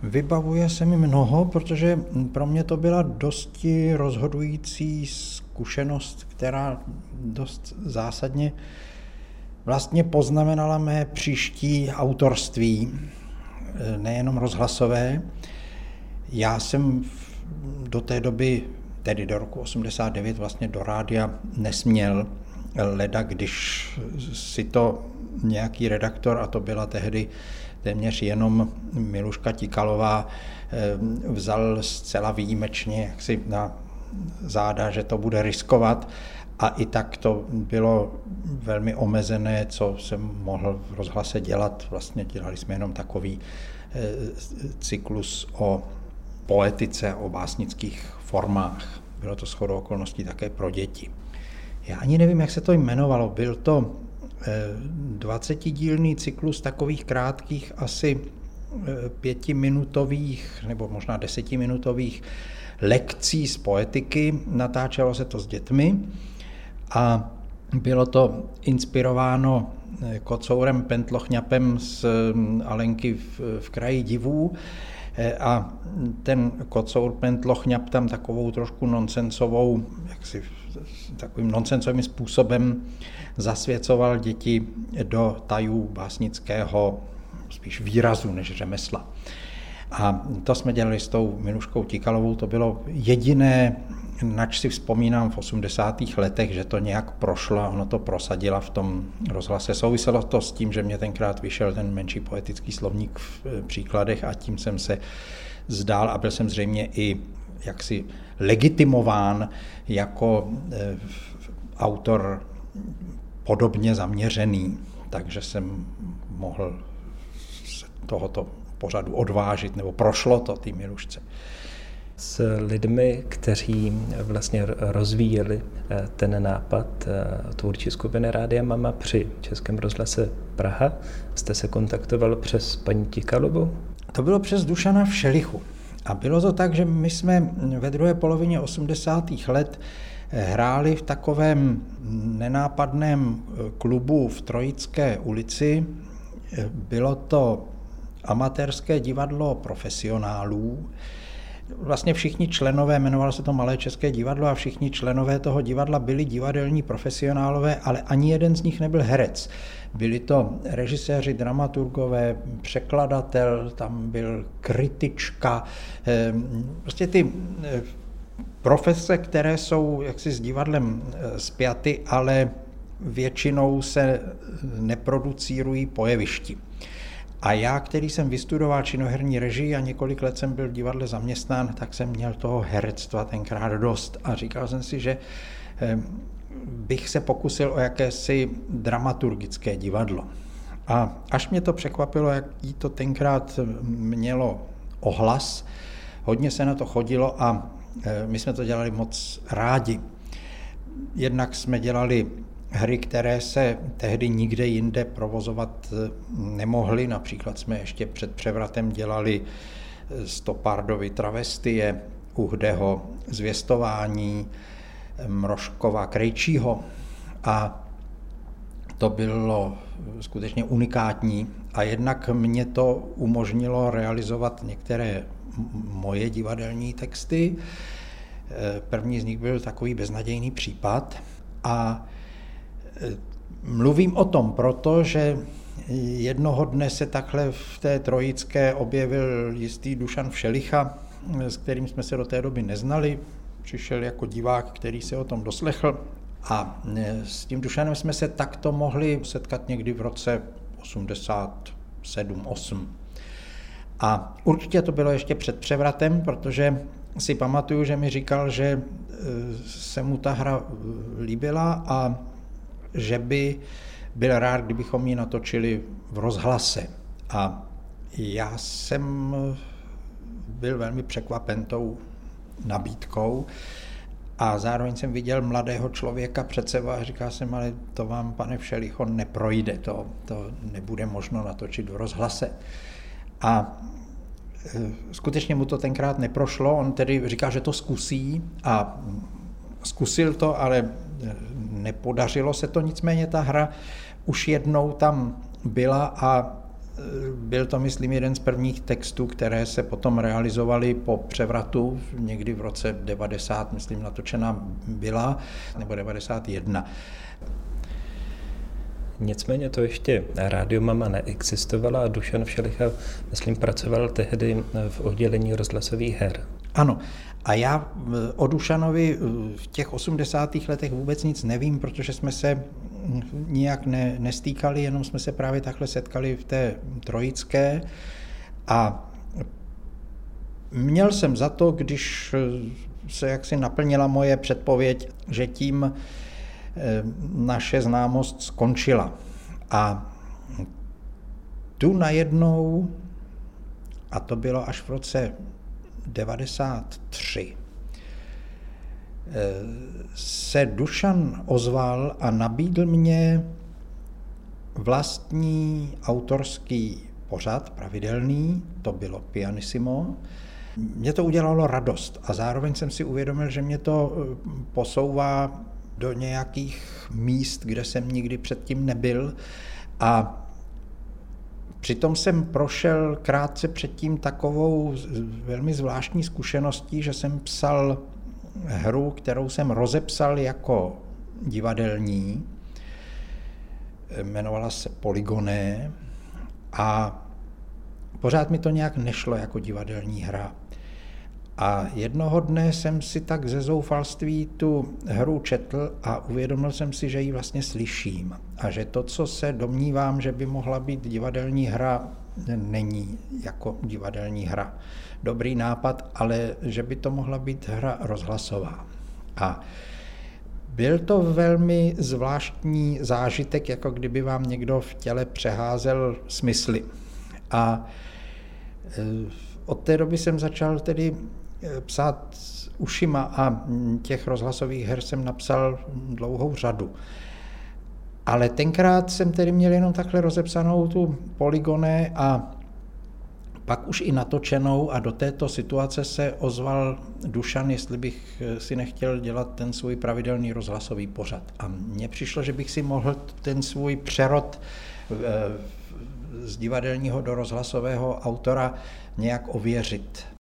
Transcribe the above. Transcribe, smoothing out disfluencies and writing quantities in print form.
Vybavuje se mi mnoho, protože pro mě to byla dosti rozhodující zkušenost, která dost zásadně vlastně poznamenala mé příští autorství, nejenom rozhlasové. Já jsem do té doby, tedy do roku 89, vlastně do rádia nesměl, leda, když si to nějaký redaktor, a to byla tehdy téměř jenom Miluška Tikalová, vzal zcela výjimečně jaksi na záda, že to bude riskovat, a i tak to bylo velmi omezené, co jsem mohl v rozhlase dělat. Vlastně dělali jsme jenom takový cyklus o poetice, o básnických formách. Bylo to shodou okolností také pro děti. Já ani nevím, jak se to jmenovalo. Byl to 20dílný cyklus takových krátkých, asi 5minutových nebo možná 10minutových lekcí z poetiky. Natáčelo se to s dětmi a bylo to inspirováno Kocourem Pentlochňapem z Alenky v kraji divů. A ten Kocour Pentlochňap tam takovou trošku nonsensovou, takovým nonsensovým způsobem zasvěcoval děti do tajů básnického spíš výrazu než řemesla. A to jsme dělali s tou Miluškou Tikalovou, to bylo jediné, nač si vzpomínám v 80. letech, že to nějak prošlo a ono to prosadila v tom rozhlase. Souviselo to s tím, že mě tenkrát vyšel ten menší poetický slovník v příkladech a tím jsem se zdál a byl jsem zřejmě i jaksi legitimován jako autor podobně zaměřený, takže jsem mohl se tohoto pořadu odvážit, nebo prošlo to té Milušce. S lidmi, kteří vlastně rozvíjeli ten nápad tvůrčí skupiny Rádia Mama při Českém rozhlase Praha, jste se kontaktoval přes paní Tikalovou? To bylo přes Dušana Všelichu. A bylo to tak, že my jsme ve druhé polovině 80. let hráli v takovém nenápadném klubu v Trojické ulici. Bylo to amatérské divadlo profesionálů. Vlastně všichni členové, jmenovalo se to Malé české divadlo, a všichni členové toho divadla byli divadelní profesionálové, ale ani jeden z nich nebyl herec. Byli to režiséři, dramaturgové, překladatel, tam byl kritička, prostě ty profese, které jsou jaksi s divadlem spjaty, ale většinou se neproducírují po jevišti. A já, který jsem vystudoval činoherní režii a několik let jsem byl v divadle zaměstnán, tak jsem měl toho herectva tenkrát dost. A říkal jsem si, že bych se pokusil o jakési dramaturgické divadlo. A až mě to překvapilo, jaký to tenkrát mělo ohlas, hodně se na to chodilo a my jsme to dělali moc rádi. Jednak jsme dělali hry, které se tehdy nikde jinde provozovat nemohly. Například jsme ještě před převratem dělali Stopardovy travestie, Uhdeho Zvěstování, Mrožkova Krejčího. A to bylo skutečně unikátní. A jednak mě to umožnilo realizovat některé moje divadelní texty. První z nich byl takový Beznadějný případ. A mluvím o tom proto, že jednoho dne se takhle v té Trojické objevil jistý Dušan Všelicha, s kterým jsme se do té doby neznali. Přišel jako divák, který se o tom doslechl. A s tím Dušanem jsme se takto mohli setkat někdy v roce 87-8. A určitě to bylo ještě před převratem, protože si pamatuju, že mi říkal, že se mu ta hra líbila a že by byl rád, kdybychom ji natočili v rozhlase. A já jsem byl velmi překvapen tou nabídkou a zároveň jsem viděl mladého člověka před sebou a říkal jsem, ale to vám, pane Všelicho, neprojde, to nebude možno natočit v rozhlase. A skutečně mu to tenkrát neprošlo, on tedy říkal, že to zkusí a zkusil to, ale nepodařilo se to, nicméně ta hra už jednou tam byla a byl to, myslím, jeden z prvních textů, které se potom realizovaly po převratu, někdy v roce 90, myslím, natočena byla, nebo 91. Nicméně to ještě Rádio Mama neexistovala a Dušan Všelicha, myslím, pracoval tehdy v oddělení rozhlasových her. Ano. A já o Dušanovi v těch 80. letech vůbec nic nevím, protože jsme se nijak nestýkali, jenom jsme se právě takhle setkali v té Trojické. A měl jsem za to, když se jaksi naplnila moje předpověď, že tím naše známost skončila. A tu najednou, a to bylo až v roce 93, se Dušan ozval a nabídl mě vlastní autorský pořad, pravidelný, to bylo Pianissimo. Mě to udělalo radost a zároveň jsem si uvědomil, že mě to posouvá do nějakých míst, kde jsem nikdy předtím nebyl, a přitom jsem prošel krátce předtím takovou velmi zvláštní zkušeností, že jsem psal hru, kterou jsem rozepsal jako divadelní, jmenovala se Polygoné, a pořád mi to nějak nešlo jako divadelní hra. A jednoho dne jsem si tak ze zoufalství tu hru četl a uvědomil jsem si, že ji vlastně slyším. A že to, co se domnívám, že by mohla být divadelní hra, není jako divadelní hra. Dobrý nápad, ale že by to mohla být hra rozhlasová. A byl to velmi zvláštní zážitek, jako kdyby vám někdo v těle přeházel smysly. A od té doby jsem začal tedy psát ušima a těch rozhlasových her jsem napsal dlouhou řadu. Ale tenkrát jsem tedy měl jenom takhle rozepsanou tu Polygoné a pak už i natočenou, a do této situace se ozval Dušan, jestli bych si nechtěl dělat ten svůj pravidelný rozhlasový pořad. A mně přišlo, že bych si mohl ten svůj přerod z divadelního do rozhlasového autora nějak ověřit.